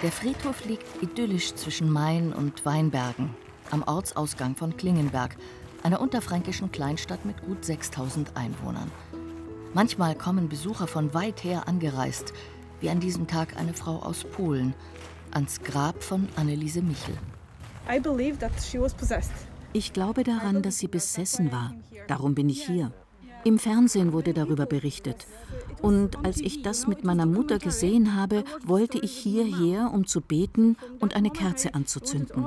Der Friedhof liegt idyllisch zwischen Main und Weinbergen, am Ortsausgang von Klingenberg, einer unterfränkischen Kleinstadt mit gut 6.000 Einwohnern. Manchmal kommen Besucher von weit her angereist, wie an diesem Tag eine Frau aus Polen, ans Grab von Anneliese Michel. Ich glaube daran, dass sie besessen war. Darum bin ich hier. Im Fernsehen wurde darüber berichtet. Und als ich das mit meiner Mutter gesehen habe, wollte ich hierher, um zu beten und eine Kerze anzuzünden.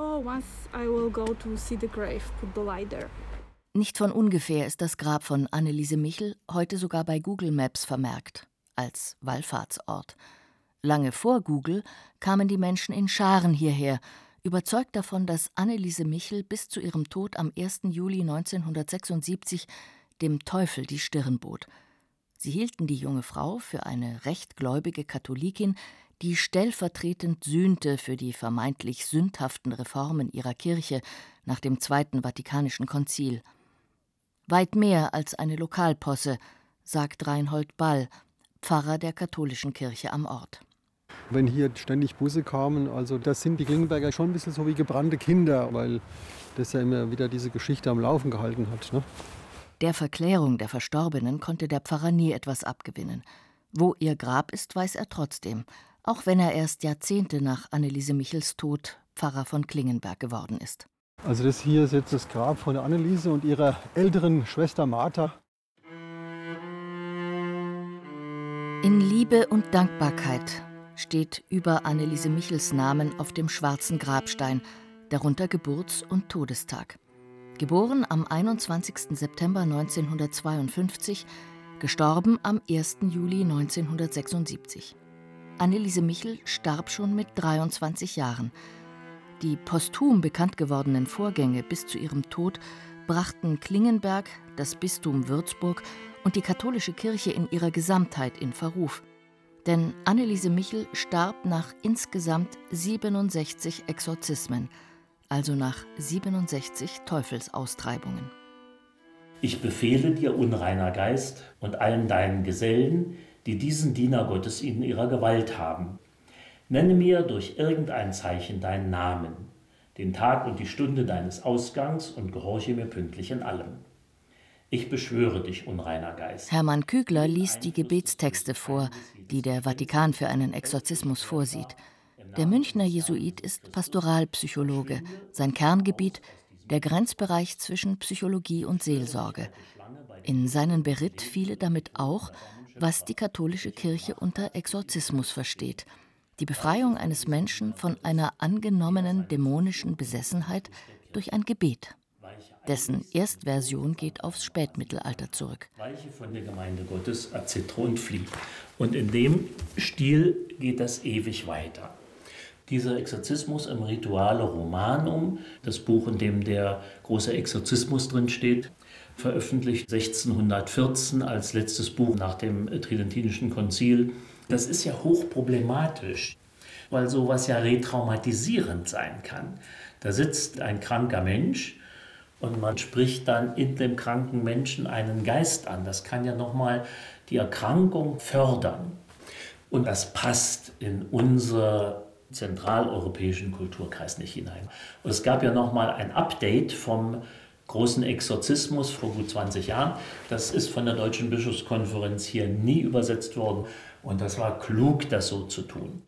Nicht von ungefähr ist das Grab von Anneliese Michel heute sogar bei Google Maps vermerkt, als Wallfahrtsort. Lange vor Google kamen die Menschen in Scharen hierher, überzeugt davon, dass Anneliese Michel bis zu ihrem Tod am 1. Juli 1976 dem Teufel die Stirn bot. Sie hielten die junge Frau für eine rechtgläubige Katholikin, die stellvertretend sühnte für die vermeintlich sündhaften Reformen ihrer Kirche nach dem Zweiten Vatikanischen Konzil. Weit mehr als eine Lokalposse, sagt Reinhold Ball, Pfarrer der katholischen Kirche am Ort. Wenn hier ständig Busse kamen, also das sind die Klingenberger schon ein bisschen so wie gebrannte Kinder, weil das ja immer wieder diese Geschichte am Laufen gehalten hat, ne? Der Verklärung der Verstorbenen konnte der Pfarrer nie etwas abgewinnen. Wo ihr Grab ist, weiß er trotzdem, auch wenn er erst Jahrzehnte nach Anneliese Michels Tod Pfarrer von Klingenberg geworden ist. Also das hier ist jetzt das Grab von der Anneliese und ihrer älteren Schwester Martha. In Liebe und Dankbarkeit steht über Anneliese Michels Namen auf dem schwarzen Grabstein, darunter Geburts- und Todestag. Geboren am 21. September 1952, gestorben am 1. Juli 1976. Anneliese Michel starb schon mit 23 Jahren. Die posthum bekannt gewordenen Vorgänge bis zu ihrem Tod brachten Klingenberg, das Bistum Würzburg und die katholische Kirche in ihrer Gesamtheit in Verruf. Denn Anneliese Michel starb nach insgesamt 67 Exorzismen, also nach 67 Teufelsaustreibungen. Ich befehle dir, unreiner Geist, und allen deinen Gesellen, die diesen Diener Gottes in ihrer Gewalt haben. Nenne mir durch irgendein Zeichen deinen Namen, den Tag und die Stunde deines Ausgangs und gehorche mir pünktlich in allem. Ich beschwöre dich, unreiner Geist. Hermann Kügler liest die Gebetstexte vor, die der Vatikan für einen Exorzismus vorsieht. Der Münchner Jesuit ist Pastoralpsychologe. Sein Kerngebiet der Grenzbereich zwischen Psychologie und Seelsorge. In seinen Beritt fiele damit auch, was die katholische Kirche unter Exorzismus versteht: die Befreiung eines Menschen von einer angenommenen dämonischen Besessenheit durch ein Gebet. Dessen Erstversion geht aufs Spätmittelalter zurück. Weiche von der Gemeinde Gottes, erzittere und flieh. Und in dem Stil geht das ewig weiter. Dieser Exorzismus im Rituale Romanum, das Buch, in dem der große Exorzismus drin steht, veröffentlicht 1614 als letztes Buch nach dem Tridentinischen Konzil. Das ist ja hochproblematisch, weil sowas ja retraumatisierend sein kann. Da sitzt ein kranker Mensch und man spricht dann in dem kranken Menschen einen Geist an. Das kann ja nochmal die Erkrankung fördern. Und das passt in unser zentraleuropäischen Kulturkreis nicht hinein. Und es gab ja nochmal ein Update vom großen Exorzismus vor gut 20 Jahren. Das ist von der Deutschen Bischofskonferenz hier nie übersetzt worden. Und das war klug, das so zu tun.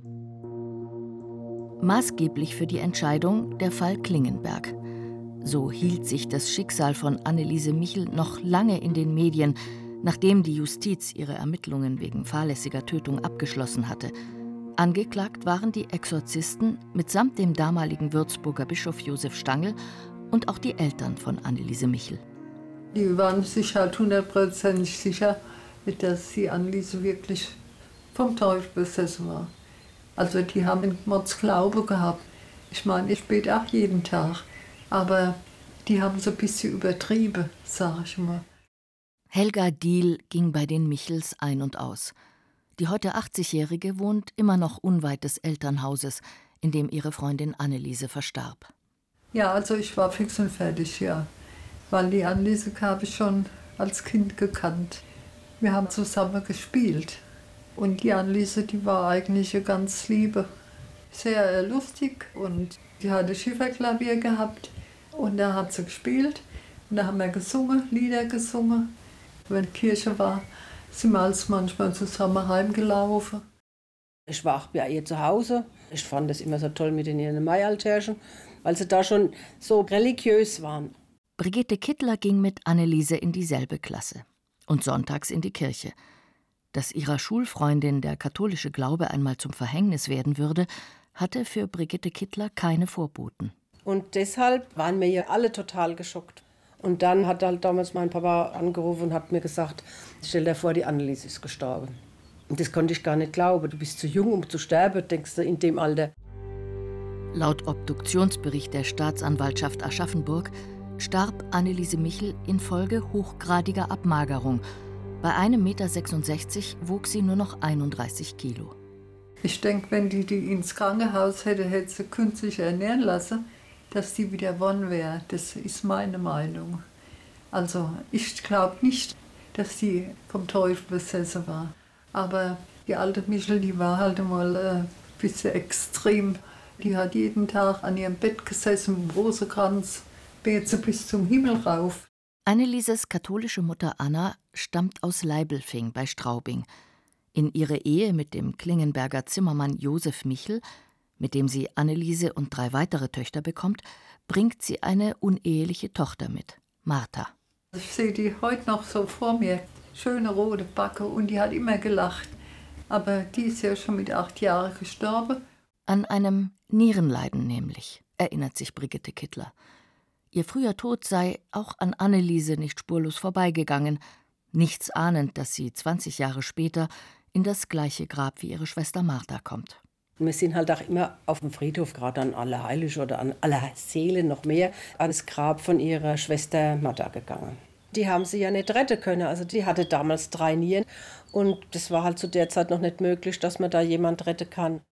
Maßgeblich für die Entscheidung der Fall Klingenberg. So hielt sich das Schicksal von Anneliese Michel noch lange in den Medien, nachdem die Justiz ihre Ermittlungen wegen fahrlässiger Tötung abgeschlossen hatte. Angeklagt waren die Exorzisten mitsamt dem damaligen Würzburger Bischof Josef Stangl und auch die Eltern von Anneliese Michel. Die waren sich halt 100% sicher, dass die Anneliese wirklich vom Teufel besessen war. Also die haben einen Mordsglaube gehabt. Ich meine, ich bete auch jeden Tag, aber die haben so ein bisschen übertrieben, sag ich mal. Helga Diehl ging bei den Michels ein und aus. Die heute 80-Jährige wohnt immer noch unweit des Elternhauses, in dem ihre Freundin Anneliese verstarb. Ja, also ich war fix und fertig, ja. Weil die Anneliese habe ich schon als Kind gekannt. Wir haben zusammen gespielt. Und die Anneliese, die war eigentlich eine ganz liebe. sehr lustig und die hatte Schifferklavier gehabt und da hat sie gespielt und da haben wir gesungen, Lieder gesungen. Wenn die Kirche war, sind wir als manchmal zusammen heimgelaufen. Ich war auch bei ihr zu Hause. Ich fand das immer so toll mit in ihren Maialtärchen, weil sie da schon so religiös waren. Brigitte Kittler ging mit Anneliese in dieselbe Klasse und sonntags in die Kirche. Dass ihrer Schulfreundin der katholische Glaube einmal zum Verhängnis werden würde, hatte für Brigitte Kittler keine Vorboten. Und deshalb waren wir ja alle total geschockt. Und dann hat halt damals mein Papa angerufen und hat mir gesagt, stell dir vor, die Anneliese ist gestorben. Und das konnte ich gar nicht glauben. Du bist zu jung, um zu sterben, denkst du, in dem Alter. Laut Obduktionsbericht der Staatsanwaltschaft Aschaffenburg starb Anneliese Michel infolge hochgradiger Abmagerung. Bei 1,66 Meter wog sie nur noch 31 Kilo. Ich denke, wenn die ins Krankenhaus hätte sie künstlich ernähren lassen, dass die wieder gewonnen wäre. Das ist meine Meinung. Also ich glaube nicht, dass die vom Teufel besessen war. Aber die alte Michel, die war halt mal ein bisschen extrem. Die hat jeden Tag an ihrem Bett gesessen mit dem Rosenkranz, betete bis zum Himmel rauf. Annelieses katholische Mutter Anna stammt aus Leibelfing bei Straubing. In ihre Ehe mit dem Klingenberger Zimmermann Josef Michel, mit dem sie Anneliese und 3 weitere Töchter bekommt, bringt sie eine uneheliche Tochter mit, Martha. Ich sehe die heute noch so vor mir, schöne rote Backe, und die hat immer gelacht. Aber die ist ja schon mit 8 Jahren gestorben. An einem Nierenleiden nämlich, erinnert sich Brigitte Kittler. Ihr früher Tod sei auch an Anneliese nicht spurlos vorbeigegangen, nichts ahnend, dass sie 20 Jahre später in das gleiche Grab wie ihre Schwester Martha kommt. Wir sind halt auch immer auf dem Friedhof, gerade an Allerheilig oder an Allerseelen noch mehr, ans Grab von ihrer Schwester Martha gegangen. Die haben sie ja nicht retten können, also die hatte damals 3 Nieren und das war halt zu der Zeit noch nicht möglich, dass man da jemand retten kann.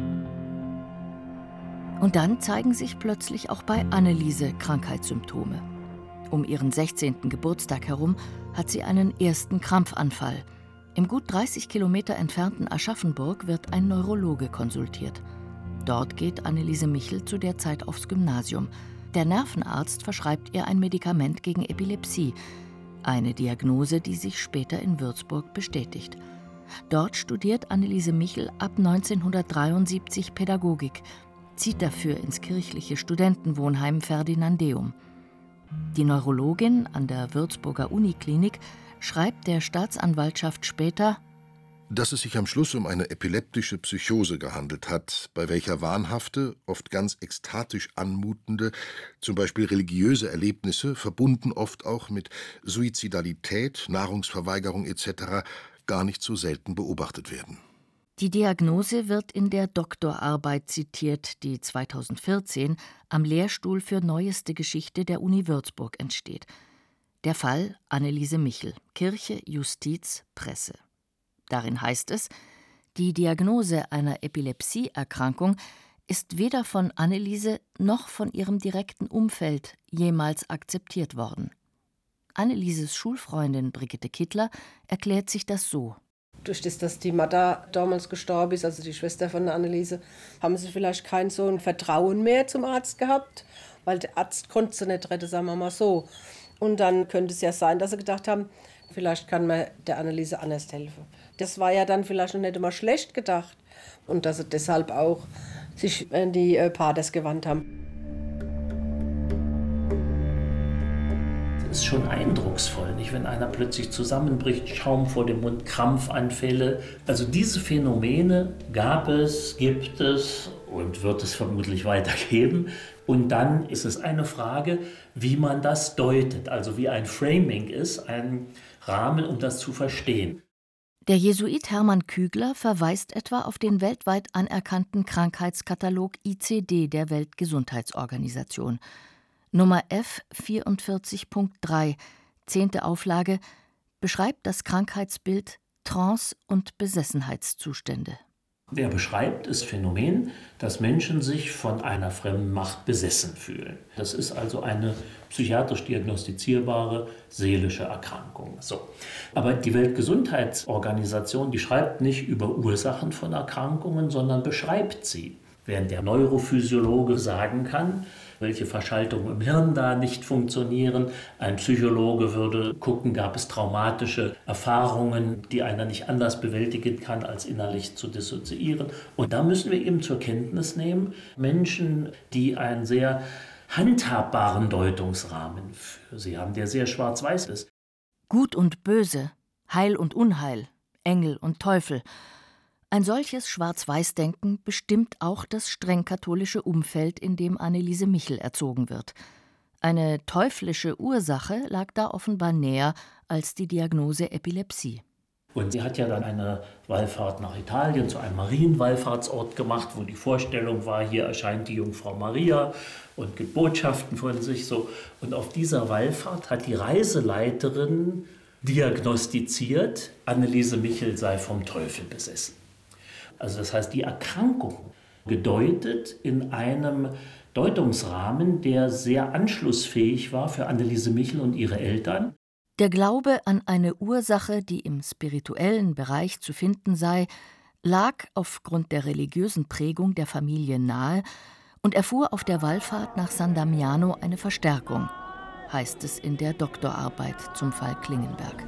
Und dann zeigen sich plötzlich auch bei Anneliese Krankheitssymptome. Um ihren 16. Geburtstag herum hat sie einen ersten Krampfanfall. Im gut 30 Kilometer entfernten Aschaffenburg wird ein Neurologe konsultiert. Dort geht Anneliese Michel zu der Zeit aufs Gymnasium. Der Nervenarzt verschreibt ihr ein Medikament gegen Epilepsie. Eine Diagnose, die sich später in Würzburg bestätigt. Dort studiert Anneliese Michel ab 1973 Pädagogik, zieht dafür ins kirchliche Studentenwohnheim Ferdinandeum. Die Neurologin an der Würzburger Uniklinik schreibt der Staatsanwaltschaft später, dass es sich am Schluss um eine epileptische Psychose gehandelt hat, bei welcher wahnhafte, oft ganz ekstatisch anmutende, zum Beispiel religiöse Erlebnisse, verbunden oft auch mit Suizidalität, Nahrungsverweigerung etc., gar nicht so selten beobachtet werden. Die Diagnose wird in der Doktorarbeit zitiert, die 2014 am Lehrstuhl für Neueste Geschichte der Uni Würzburg entsteht. Der Fall Anneliese Michel, Kirche, Justiz, Presse. Darin heißt es, die Diagnose einer Epilepsieerkrankung ist weder von Anneliese noch von ihrem direkten Umfeld jemals akzeptiert worden. Annelieses Schulfreundin Brigitte Kittler erklärt sich das so. Durch das, dass die Martha damals gestorben ist, also die Schwester von der Anneliese, haben sie vielleicht kein so ein Vertrauen mehr zum Arzt gehabt, weil der Arzt konnte sie nicht retten, sagen wir mal so. Und dann könnte es ja sein, dass sie gedacht haben, vielleicht kann man der Anneliese anders helfen. Das war ja dann vielleicht noch nicht immer schlecht gedacht. Und dass sie deshalb auch sich an die Paters gewandt haben. Das ist schon eindrucksvoll, nicht? Wenn einer plötzlich zusammenbricht, Schaum vor dem Mund, Krampfanfälle. Also diese Phänomene gab es, gibt es und wird es vermutlich weitergeben. Und dann ist es eine Frage, wie man das deutet, also wie ein Framing ist, ein Rahmen, um das zu verstehen. Der Jesuit Hermann Kügler verweist etwa auf den weltweit anerkannten Krankheitskatalog ICD der Weltgesundheitsorganisation. Nummer F44.3, 10. Auflage, beschreibt das Krankheitsbild Trance- und Besessenheitszustände. Er beschreibt das Phänomen, dass Menschen sich von einer fremden Macht besessen fühlen. Das ist also eine psychiatrisch diagnostizierbare seelische Erkrankung. So. Aber die Weltgesundheitsorganisation, die schreibt nicht über Ursachen von Erkrankungen, sondern beschreibt sie. Während der Neurophysiologe sagen kann, welche Verschaltungen im Hirn da nicht funktionieren. Ein Psychologe würde gucken, gab es traumatische Erfahrungen, die einer nicht anders bewältigen kann, als innerlich zu dissoziieren. Und da müssen wir eben zur Kenntnis nehmen, Menschen, die einen sehr handhabbaren Deutungsrahmen für sie haben, der sehr schwarz-weiß ist. Gut und Böse, Heil und Unheil, Engel und Teufel. Ein solches Schwarz-Weiß-Denken bestimmt auch das streng katholische Umfeld, in dem Anneliese Michel erzogen wird. Eine teuflische Ursache lag da offenbar näher als die Diagnose Epilepsie. Und sie hat ja dann eine Wallfahrt nach Italien zu einem Marienwallfahrtsort gemacht, wo die Vorstellung war, hier erscheint die Jungfrau Maria und gibt Botschaften von sich so. Und auf dieser Wallfahrt hat die Reiseleiterin diagnostiziert, Anneliese Michel sei vom Teufel besessen. Also das heißt, die Erkrankung gedeutet in einem Deutungsrahmen, der sehr anschlussfähig war für Anneliese Michel und ihre Eltern. Der Glaube an eine Ursache, die im spirituellen Bereich zu finden sei, lag aufgrund der religiösen Prägung der Familie nahe und erfuhr auf der Wallfahrt nach San Damiano eine Verstärkung, heißt es in der Doktorarbeit zum Fall Klingenberg.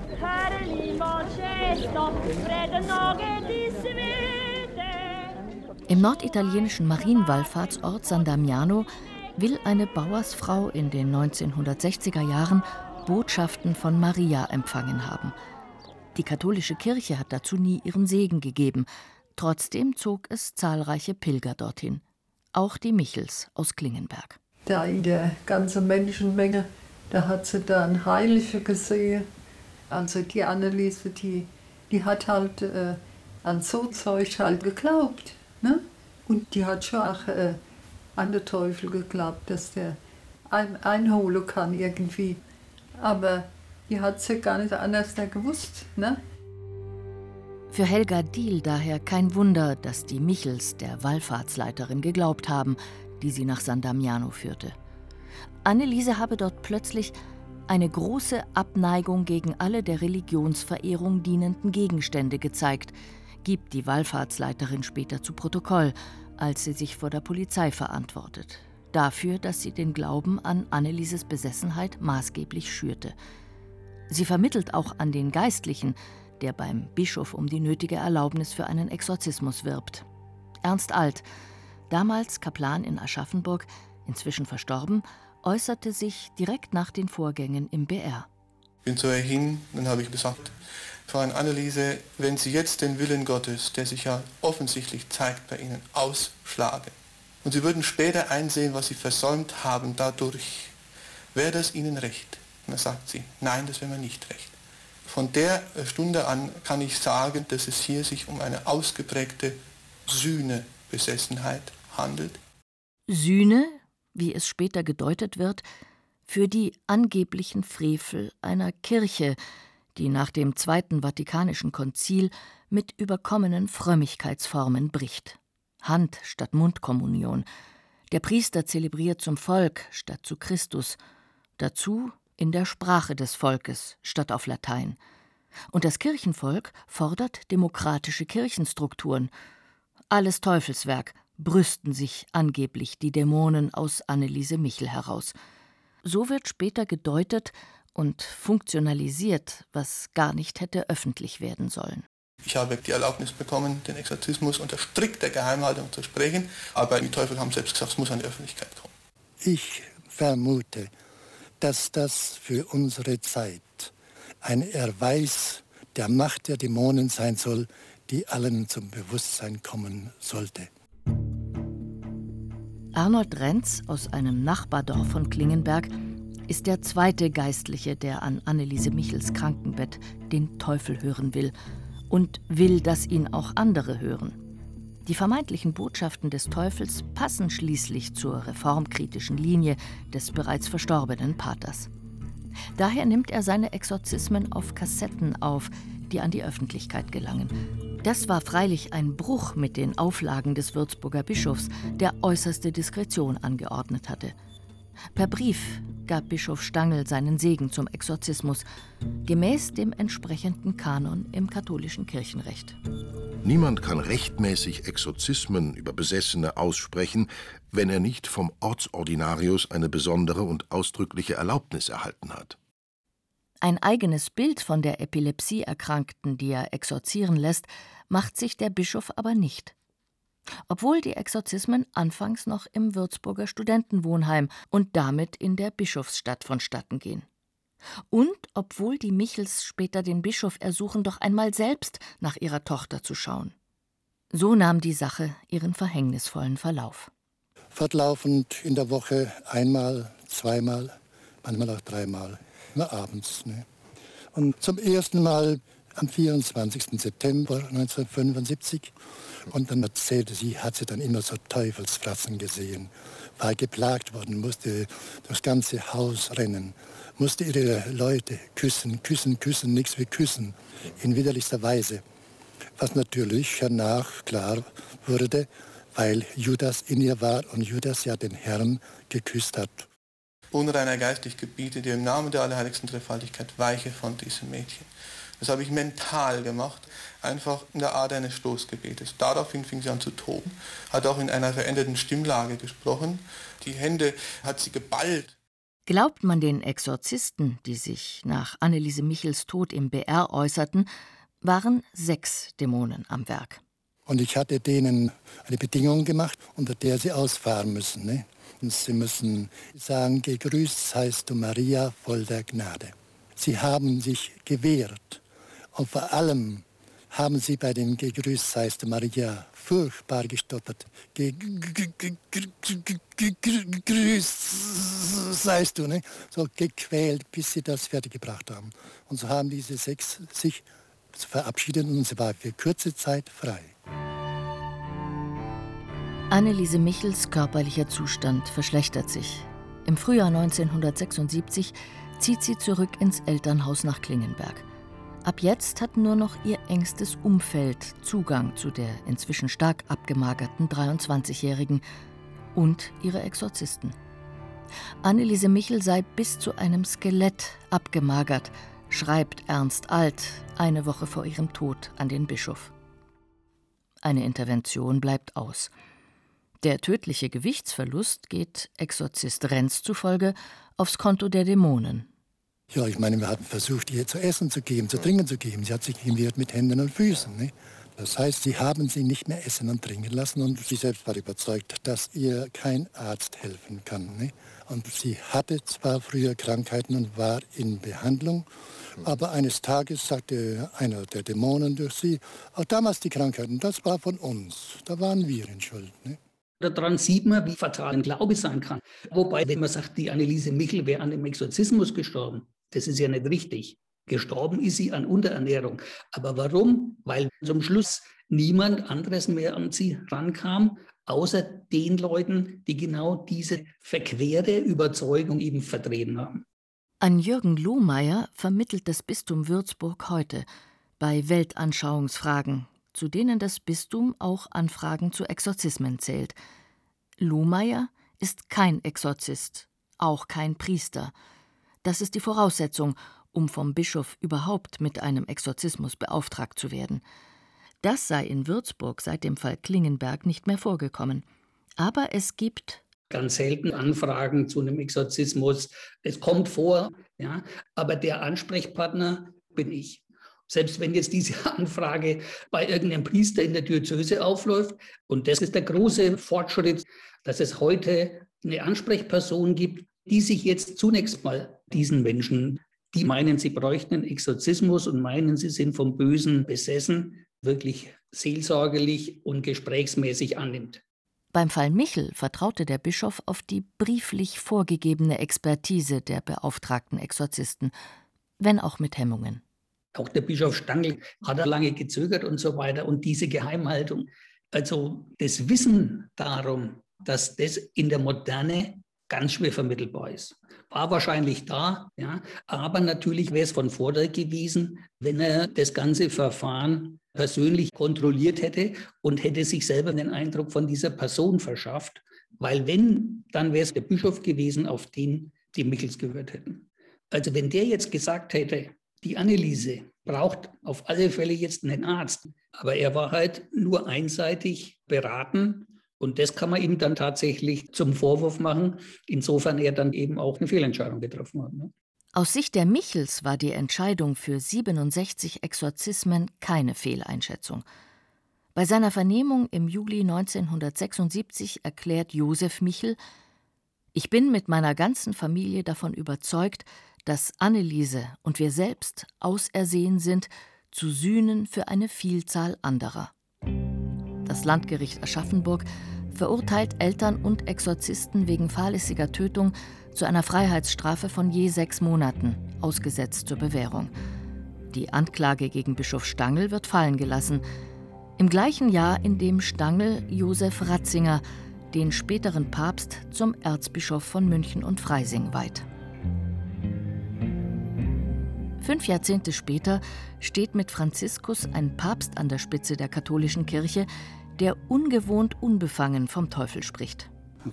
Im norditalienischen Marienwallfahrtsort San Damiano will eine Bauersfrau in den 1960er Jahren Botschaften von Maria empfangen haben. Die katholische Kirche hat dazu nie ihren Segen gegeben. Trotzdem zog es zahlreiche Pilger dorthin. Auch die Michels aus Klingenberg. Da in der ganzen Menschenmenge, da hat sie da einen Heiligen gesehen. Also die Anneliese, die hat halt an so Zeug halt geglaubt. Ne? Und die hat schon auch an den Teufel geglaubt, dass der einholen kann irgendwie. Aber die hat sie gar nicht anders gewusst. Ne? Für Helga Diehl daher kein Wunder, dass die Michels der Wallfahrtsleiterin geglaubt haben, die sie nach San Damiano führte. Anneliese habe dort plötzlich eine große Abneigung gegen alle der Religionsverehrung dienenden Gegenstände gezeigt, gibt die Wallfahrtsleiterin später zu Protokoll, als sie sich vor der Polizei verantwortet. Dafür, dass sie den Glauben an Annelieses Besessenheit maßgeblich schürte. Sie vermittelt auch an den Geistlichen, der beim Bischof um die nötige Erlaubnis für einen Exorzismus wirbt. Ernst Alt, damals Kaplan in Aschaffenburg, inzwischen verstorben, äußerte sich direkt nach den Vorgängen im BR. Ich bin zu ihr hin, dann habe ich gesagt, Frau Anneliese, wenn Sie jetzt den Willen Gottes, der sich ja offensichtlich zeigt bei Ihnen, ausschlagen, und Sie würden später einsehen, was Sie versäumt haben dadurch, wäre das Ihnen recht? Und dann sagt sie, nein, das wäre mir nicht recht. Von der Stunde an kann ich sagen, dass es hier sich um eine ausgeprägte Sühnebesessenheit handelt. Sühne, wie es später gedeutet wird, für die angeblichen Frevel einer Kirche, die nach dem Zweiten Vatikanischen Konzil mit überkommenen Frömmigkeitsformen bricht. Hand statt Mundkommunion. Der Priester zelebriert zum Volk statt zu Christus. Dazu in der Sprache des Volkes statt auf Latein. Und das Kirchenvolk fordert demokratische Kirchenstrukturen. Alles Teufelswerk, brüsten sich angeblich die Dämonen aus Anneliese Michel heraus. So wird später gedeutet und funktionalisiert, was gar nicht hätte öffentlich werden sollen. Ich habe die Erlaubnis bekommen, den Exorzismus unter strikter Geheimhaltung zu sprechen, aber die Teufel haben selbst gesagt, es muss an die Öffentlichkeit kommen. Ich vermute, dass das für unsere Zeit ein Erweis der Macht der Dämonen sein soll, die allen zum Bewusstsein kommen sollte. Arnold Renz aus einem Nachbardorf von Klingenberg ist der zweite Geistliche, der an Anneliese Michels Krankenbett den Teufel hören will und will, dass ihn auch andere hören. Die vermeintlichen Botschaften des Teufels passen schließlich zur reformkritischen Linie des bereits verstorbenen Paters. Daher nimmt er seine Exorzismen auf Kassetten auf, die an die Öffentlichkeit gelangen. Das war freilich ein Bruch mit den Auflagen des Würzburger Bischofs, der äußerste Diskretion angeordnet hatte. Per Brief gab Bischof Stangl seinen Segen zum Exorzismus, gemäß dem entsprechenden Kanon im katholischen Kirchenrecht. Niemand kann rechtmäßig Exorzismen über Besessene aussprechen, wenn er nicht vom Ortsordinarius eine besondere und ausdrückliche Erlaubnis erhalten hat. Ein eigenes Bild von der Epilepsie-Erkrankten, die er exorzieren lässt, macht sich der Bischof aber nicht. Obwohl die Exorzismen anfangs noch im Würzburger Studentenwohnheim und damit in der Bischofsstadt vonstatten gehen. Und obwohl die Michels später den Bischof ersuchen, doch einmal selbst nach ihrer Tochter zu schauen. So nahm die Sache ihren verhängnisvollen Verlauf. Fortlaufend in der Woche einmal, zweimal, manchmal auch dreimal, immer abends. Ne? Und zum ersten Mal am 24. September 1975. Und dann erzählte sie, hat sie dann immer so Teufelsfratzen gesehen. War geplagt worden, musste das ganze Haus rennen, musste ihre Leute küssen, nichts wie küssen, in widerlichster Weise. Was natürlich hernach klar wurde, weil Judas in ihr war und Judas ja den Herrn geküsst hat. Unreiner geistig gebiete dir im Namen der allerheiligsten Dreifaltigkeit, weiche von diesem Mädchen. Das habe ich mental gemacht, einfach in der Art eines Stoßgebetes. Daraufhin fing sie an zu toben, hat auch in einer veränderten Stimmlage gesprochen. Die Hände hat sie geballt. Glaubt man den Exorzisten, die sich nach Anneliese Michels Tod im BR äußerten, waren 6 Dämonen am Werk. Und ich hatte denen eine Bedingung gemacht, unter der sie ausfahren müssen. Ne? Und sie müssen sagen, gegrüßt seist du Maria, voll der Gnade. Sie haben sich gewehrt. Und vor allem haben sie bei dem Gegrüßt seist du Maria furchtbar gestottert. Gegrüßt seist du, ne? So gequält, bis sie das fertiggebracht haben. Und so haben diese 6 sich verabschiedet und sie war für kurze Zeit frei. Anneliese Michels körperlicher Zustand verschlechtert sich. Im Frühjahr 1976 zieht sie zurück ins Elternhaus nach Klingenberg. Ab jetzt hat nur noch ihr engstes Umfeld Zugang zu der inzwischen stark abgemagerten 23-Jährigen und ihre Exorzisten. Anneliese Michel sei bis zu einem Skelett abgemagert, schreibt Ernst Alt eine Woche vor ihrem Tod an den Bischof. Eine Intervention bleibt aus. Der tödliche Gewichtsverlust geht Exorzist Renz zufolge aufs Konto der Dämonen. Ja, ich meine, wir hatten versucht, ihr zu essen zu geben, zu trinken zu geben. Sie hat sich gewehrt mit Händen und Füßen. Ne? Das heißt, sie haben sie nicht mehr essen und trinken lassen und sie selbst war überzeugt, dass ihr kein Arzt helfen kann. Ne? Und sie hatte zwar früher Krankheiten und war in Behandlung, aber eines Tages sagte einer der Dämonen durch sie, auch damals die Krankheiten, das war von uns, da waren wir in Schuld. Ne? Daran sieht man, wie fatal ein Glaube sein kann. Wobei, wenn man sagt, die Anneliese Michel wäre an dem Exorzismus gestorben, das ist ja nicht richtig. Gestorben ist sie an Unterernährung. Aber warum? Weil zum Schluss niemand anderes mehr an sie rankam, außer den Leuten, die genau diese verquere Überzeugung eben vertreten haben. An Jürgen Lohmeier vermittelt das Bistum Würzburg heute bei Weltanschauungsfragen, zu denen das Bistum auch Anfragen zu Exorzismen zählt. Lohmeier ist kein Exorzist, auch kein Priester. Das ist die Voraussetzung, um vom Bischof überhaupt mit einem Exorzismus beauftragt zu werden. Das sei in Würzburg seit dem Fall Klingenberg nicht mehr vorgekommen. Aber es gibt ganz selten Anfragen zu einem Exorzismus. Es kommt vor, ja, aber der Ansprechpartner bin ich. Selbst wenn jetzt diese Anfrage bei irgendeinem Priester in der Diözese aufläuft. Und das ist der große Fortschritt, dass es heute eine Ansprechperson gibt, die sich jetzt zunächst mal diesen Menschen, die meinen, sie bräuchten einen Exorzismus und meinen, sie sind vom Bösen besessen, wirklich seelsorgerlich und gesprächsmäßig annimmt. Beim Fall Michel vertraute der Bischof auf die brieflich vorgegebene Expertise der beauftragten Exorzisten, wenn auch mit Hemmungen. Auch der Bischof Stangl hat lange gezögert und so weiter. Und diese Geheimhaltung, also das Wissen darum, dass das in der Moderne ganz schwer vermittelbar ist, war wahrscheinlich da, ja, aber natürlich wäre es von Vorteil gewesen, wenn er das ganze Verfahren persönlich kontrolliert hätte und hätte sich selber den Eindruck von dieser Person verschafft, weil wenn, dann wäre es der Bischof gewesen, auf den die Michels gehört hätten. Also wenn der jetzt gesagt hätte, die Anneliese, braucht auf alle Fälle jetzt einen Arzt. Aber er war halt nur einseitig beraten. Und das kann man ihm dann tatsächlich zum Vorwurf machen, insofern er dann eben auch eine Fehlentscheidung getroffen hat. Ne? Aus Sicht der Michels war die Entscheidung für 67 Exorzismen keine Fehleinschätzung. Bei seiner Vernehmung im Juli 1976 erklärt Josef Michel: Ich bin mit meiner ganzen Familie davon überzeugt, dass Anneliese und wir selbst ausersehen sind zu sühnen für eine Vielzahl anderer. Das Landgericht Aschaffenburg verurteilt Eltern und Exorzisten wegen fahrlässiger Tötung zu einer Freiheitsstrafe von je 6 Monaten, ausgesetzt zur Bewährung. Die Anklage gegen Bischof Stangl wird fallen gelassen. Im gleichen Jahr, in dem Stangl Josef Ratzinger, den späteren Papst, zum Erzbischof von München und Freising weiht. 5 Jahrzehnte später steht mit Franziskus ein Papst an der Spitze der katholischen Kirche, der ungewohnt unbefangen vom Teufel spricht.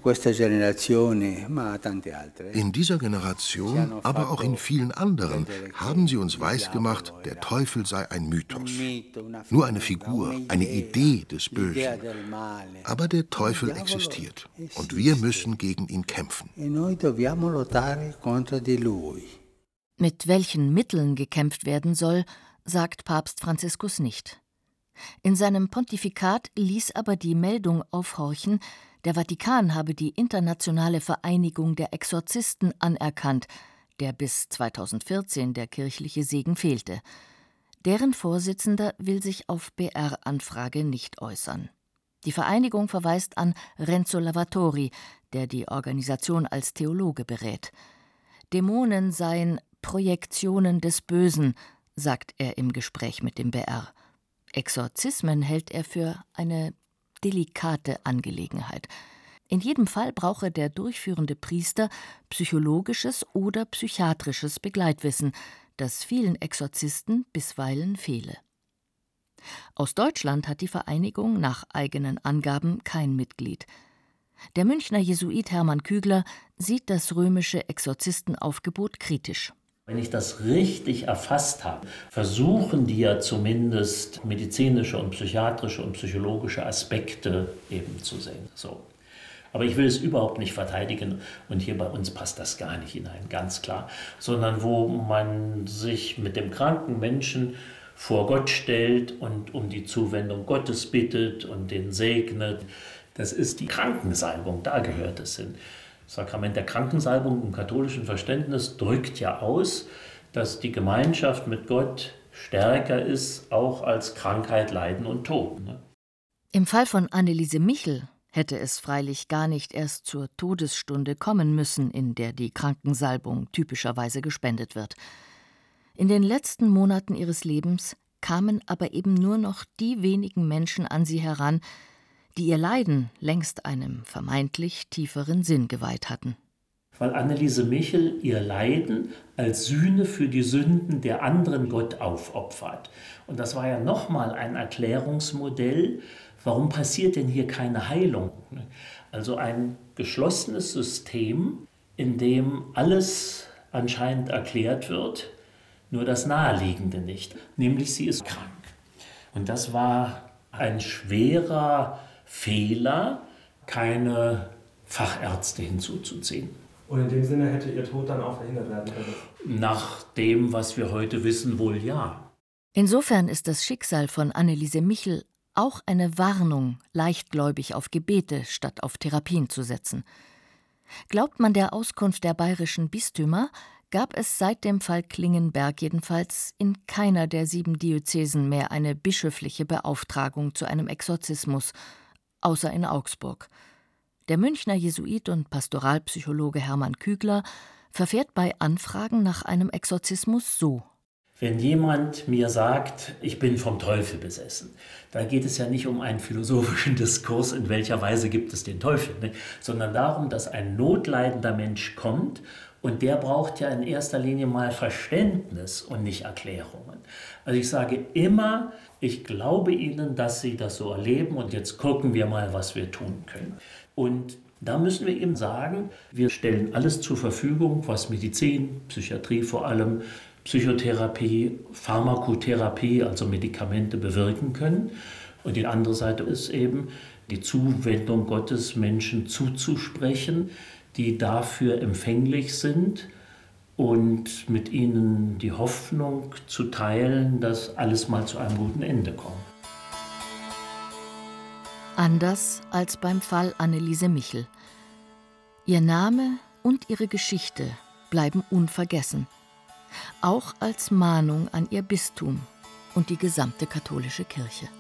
In dieser Generation, aber auch in vielen anderen, haben sie uns weisgemacht, der Teufel sei ein Mythos. Nur eine Figur, eine Idee des Bösen. Aber der Teufel existiert und wir müssen gegen ihn kämpfen. Mit welchen Mitteln gekämpft werden soll, sagt Papst Franziskus nicht. In seinem Pontifikat ließ aber die Meldung aufhorchen, der Vatikan habe die Internationale Vereinigung der Exorzisten anerkannt, der bis 2014 der kirchliche Segen fehlte. Deren Vorsitzender will sich auf BR-Anfrage nicht äußern. Die Vereinigung verweist an Renzo Lavatori, der die Organisation als Theologe berät. Dämonen seien Projektionen des Bösen, sagt er im Gespräch mit dem BR. Exorzismen hält er für eine delikate Angelegenheit. In jedem Fall brauche der durchführende Priester psychologisches oder psychiatrisches Begleitwissen, das vielen Exorzisten bisweilen fehle. Aus Deutschland hat die Vereinigung nach eigenen Angaben kein Mitglied. Der Münchner Jesuit Hermann Kügler sieht das römische Exorzistenaufgebot kritisch. Wenn ich das richtig erfasst habe, versuchen die ja zumindest medizinische und psychiatrische und psychologische Aspekte eben zu sehen. So. Aber ich will es überhaupt nicht verteidigen und hier bei uns passt das gar nicht hinein, ganz klar. Sondern wo man sich mit dem kranken Menschen vor Gott stellt und um die Zuwendung Gottes bittet und den segnet. Das ist die Krankensalbung, da gehört es hin. Das Sakrament der Krankensalbung im katholischen Verständnis drückt ja aus, dass die Gemeinschaft mit Gott stärker ist, auch als Krankheit, Leiden und Tod. Ne? Im Fall von Anneliese Michel hätte es freilich gar nicht erst zur Todesstunde kommen müssen, in der die Krankensalbung typischerweise gespendet wird. In den letzten Monaten ihres Lebens kamen aber eben nur noch die wenigen Menschen an sie heran, die ihr Leiden längst einem vermeintlich tieferen Sinn geweiht hatten. Weil Anneliese Michel ihr Leiden als Sühne für die Sünden der anderen Gott aufopfert. Und das war ja nochmal ein Erklärungsmodell, warum passiert denn hier keine Heilung? Also ein geschlossenes System, in dem alles anscheinend erklärt wird, nur das Naheliegende nicht, nämlich sie ist krank. Und das war ein schwerer Fehler, keine Fachärzte hinzuzuziehen. Und in dem Sinne hätte ihr Tod dann auch verhindert werden können? Nach dem, was wir heute wissen, wohl ja. Insofern ist das Schicksal von Anneliese Michel auch eine Warnung, leichtgläubig auf Gebete statt auf Therapien zu setzen. Glaubt man der Auskunft der bayerischen Bistümer, gab es seit dem Fall Klingenberg jedenfalls in keiner der 7 Diözesen mehr eine bischöfliche Beauftragung zu einem Exorzismus, außer in Augsburg. Der Münchner Jesuit und Pastoralpsychologe Hermann Kügler verfährt bei Anfragen nach einem Exorzismus so: Wenn jemand mir sagt, ich bin vom Teufel besessen, da geht es ja nicht um einen philosophischen Diskurs, in welcher Weise gibt es den Teufel, ne? Sondern darum, dass ein notleidender Mensch kommt und der braucht ja in erster Linie mal Verständnis und nicht Erklärungen. Also ich sage immer, ich glaube Ihnen, dass Sie das so erleben und jetzt gucken wir mal, was wir tun können. Und da müssen wir eben sagen, wir stellen alles zur Verfügung, was Medizin, Psychiatrie vor allem, Psychotherapie, Pharmakotherapie, also Medikamente bewirken können. Und die andere Seite ist eben die Zuwendung Gottes Menschen zuzusprechen, die dafür empfänglich sind und mit ihnen die Hoffnung zu teilen, dass alles mal zu einem guten Ende kommt. Anders als beim Fall Anneliese Michel. Ihr Name und ihre Geschichte bleiben unvergessen, auch als Mahnung an ihr Bistum und die gesamte katholische Kirche.